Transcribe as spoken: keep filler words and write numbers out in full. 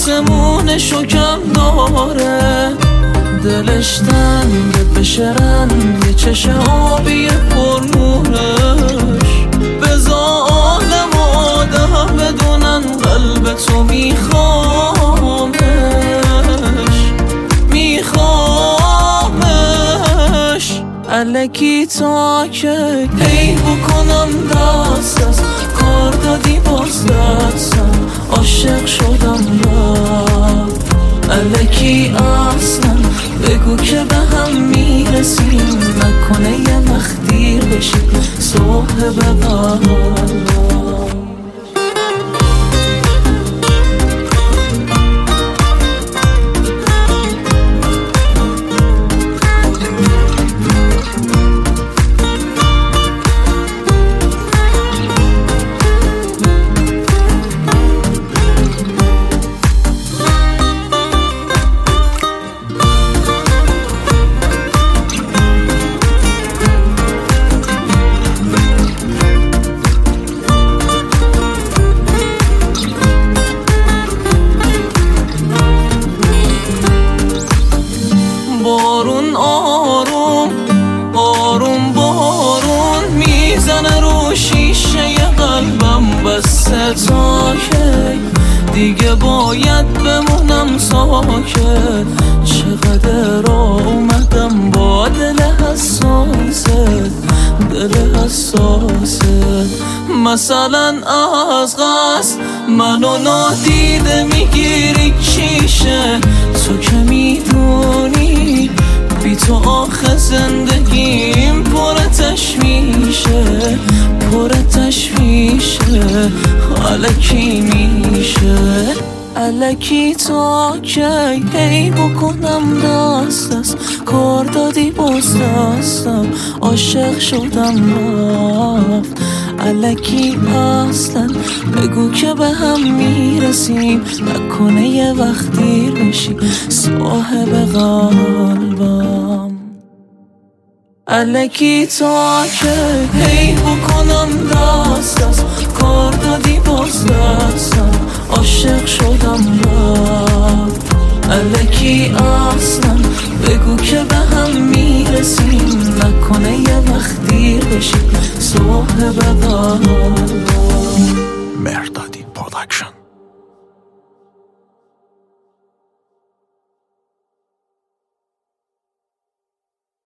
آسمونشو کم داره، دلش تنگه بشه رنگ چشم آبی پرنورش. بذار عالم و آدم بدونن قلب تو میخوامش، میخوامش. الکی تا که هی بکنم دست از کار دادی باز دستم، عاشق شدم رفت. الکی اصلا بگو که به هم میرسیم، نکنه یه وقت دیر بشیم صاحب قلبم. بارون آروم آروم بارون میزنه رو شیشه قلبم، بسته تا کی دیگه باید بمونم ساکت. چقدر اومدم با دل حساست، دل حساست. مثلا از قصد منو نادیده میگیری چیشه، تو که میدونی بی تو آخه زندگیم پر تشویشه، پر تشویشه. الکی میشه الکی تا کی هی بکنم دست از کار دادی باز دستم، عاشق شدم رفت. الکی اصلا بگو که به هم میرسیم، نکنه یه وقت دیر بشی صاحب قلبم. الکی تا که هی بکنم دست از کار دادی باز دستم، عاشق شدم رفت. الکی اصلا بگو که به هم میرسیم، نکنه یه وقت دیر بشی صاحب قلبم.